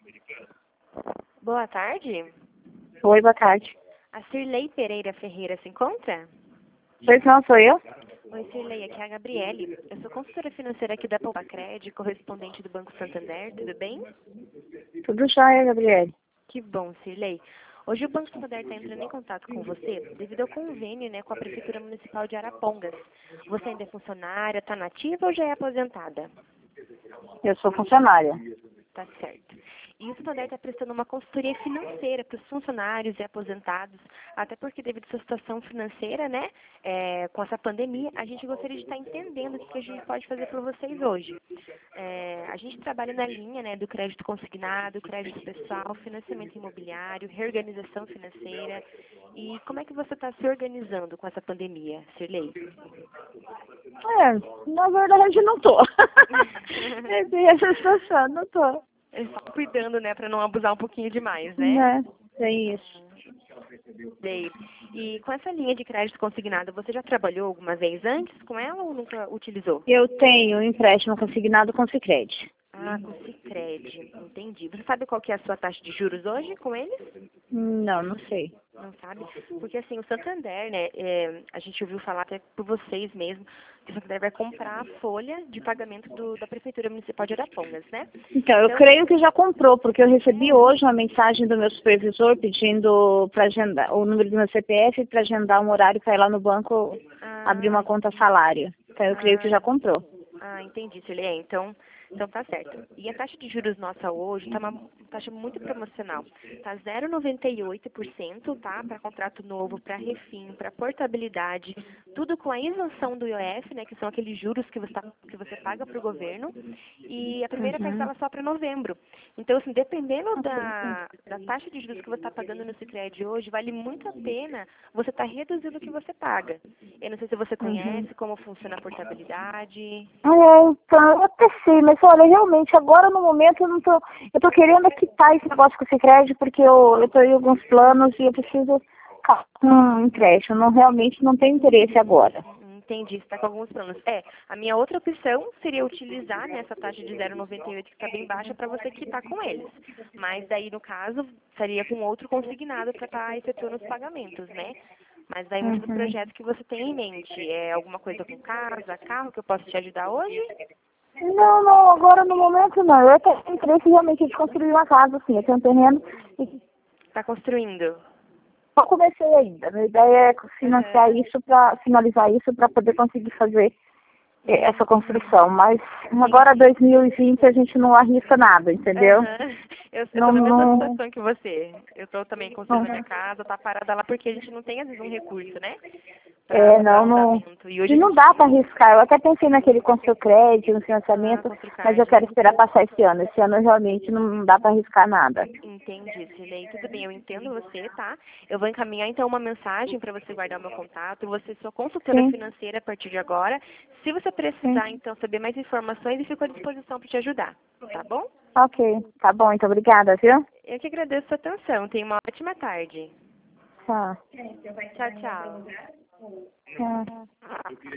Boa tarde. Oi, boa tarde. A Cirlei Pereira Ferreira se encontra? Pois não, sou eu? Oi, Cirlei, aqui é a Gabriele. Eu sou consultora financeira aqui da Poupa-Cred, correspondente do Banco Santander, tudo bem? Tudo jóia, Gabriele. Que bom, Cirlei. Hoje o Banco Santander está entrando em contato com você devido ao convênio, com a Prefeitura Municipal de Arapongas. Você ainda é funcionária, está nativa ou já é aposentada? Eu sou funcionária. Tá certo. E o Santander está prestando uma consultoria financeira para os funcionários e aposentados, até porque devido à sua situação financeira, com essa pandemia, a gente gostaria de estar entendendo o que a gente pode fazer por vocês hoje. A gente trabalha na linha, do crédito consignado, crédito pessoal, financiamento imobiliário, reorganização financeira. E como é que você está se organizando com essa pandemia, Cirlei? Na verdade não tô. Essa situação, não tô. É só cuidando, para não abusar um pouquinho demais, né? É isso. Sei. E com essa linha de crédito consignado, você já trabalhou alguma vez antes com ela ou nunca utilizou? Eu tenho um empréstimo consignado com Sicredi. Ah, com Sicredi, entendi. Você sabe qual que é a sua taxa de juros hoje com eles? Não sei. Não sabe? Porque assim, o Santander, a gente ouviu falar até por vocês mesmo, que o Santander vai comprar a folha de pagamento da Prefeitura Municipal de Arapongas, né? Então, eu creio que já comprou, porque eu recebi hoje uma mensagem do meu supervisor pedindo para agendar o número do meu CPF para agendar um horário para ir lá no banco abrir uma conta salário. Então, eu creio que já comprou. Ah, entendi, Celia. Então tá certo. E a taxa de juros nossa hoje está uma taxa muito promocional. Está 0,98%, tá? Para contrato novo, para refim, para portabilidade, tudo com a isenção do IOF, que são aqueles juros que você paga para o governo. E a primeira parcela só para novembro. Então, assim, dependendo da taxa de juros que você está pagando no Sicredi hoje, vale muito a pena você estar reduzindo o que você paga. Eu não sei se você conhece como funciona a portabilidade. Então, eu até sei, mas olha, realmente, agora no momento eu tô querendo quitar esse negócio com o Sicredi porque eu tô em alguns planos e eu preciso um empréstimo. Realmente não tenho interesse agora. Entendi, você está com alguns planos. A minha outra opção seria utilizar essa taxa de 0,98 que está bem baixa para você quitar com eles. Mas daí, no caso, seria com outro consignado para estar efetuando os pagamentos, né? Mas daí muito do projeto que você tem em mente. É alguma coisa com casa, carro que eu posso te ajudar hoje? Não, agora no momento não. Eu tenho interesse realmente de construir uma casa, assim. Eu tenho um terreno e Está construindo? não comecei ainda. A minha ideia é financiar isso para finalizar isso para poder conseguir fazer essa construção. Mas agora 2020 a gente não arrisca nada, entendeu? Eu estou na mesma situação que você. Eu estou também construindo minha casa, tá parada lá porque a gente não tem às vezes um recurso, né? E não dá para arriscar. Eu até pensei naquele Construcred, no financiamento, mas eu quero esperar passar esse ano. Esse ano realmente não dá para arriscar nada. Entendi, Cirlei. Tudo bem, eu entendo você, tá? Eu vou encaminhar então uma mensagem para você guardar o meu contato. Você é sua consultora financeira a partir de agora. Se você precisar, então, saber mais informações, eu fico à disposição para te ajudar, tá bom? Ok, tá bom. Então, obrigada, viu? Eu que agradeço a sua atenção. Tenha uma ótima tarde. Tchau. Tchau, tchau. Tchau.